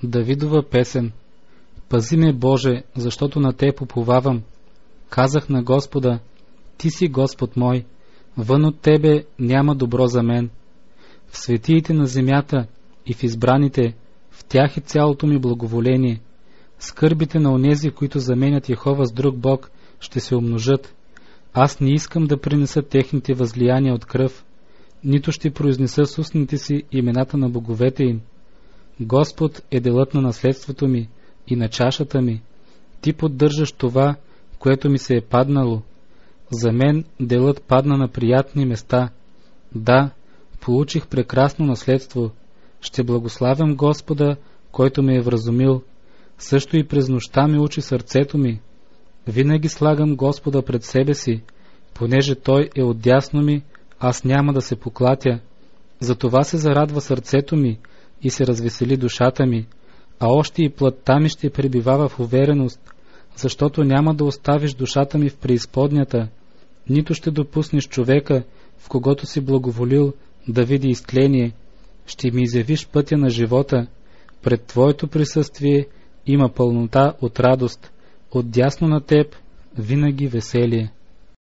Давидова песен. Пази ме, Боже, защото на Теб уповавам. Казах на Господа: Ти си Господ мой, вън от Тебе няма добро за мен. В светиите на земята и в избраните, в тях е цялото ми благоволение. Скърбите на онези, които заменят Йехова с друг Бог, ще се умножат. Аз не искам да принеса техните възлияния от кръв, нито ще произнеса с устните си имената на боговете им. Господ е делът на наследството ми и на чашата ми. Ти поддържаш това, което ми се е паднало. За мен делът падна на приятни места. Да, получих прекрасно наследство. Ще благославям Господа, който ме е вразумил. Също и през нощта ми учи сърцето ми. Винаги слагам Господа пред себе си, понеже Той е отдясно ми, аз няма да се поклатя. Затова се зарадва сърцето ми и се развесели душата ми, а още и плътта ми ще пребивава в увереност, защото няма да оставиш душата ми в преизподнята, нито ще допуснеш човека, в когото си благоволил, да види изтление. Ще ми изявиш пътя на живота. Пред Твоето присъствие има пълнота от радост, отдясно на Теб винаги веселие.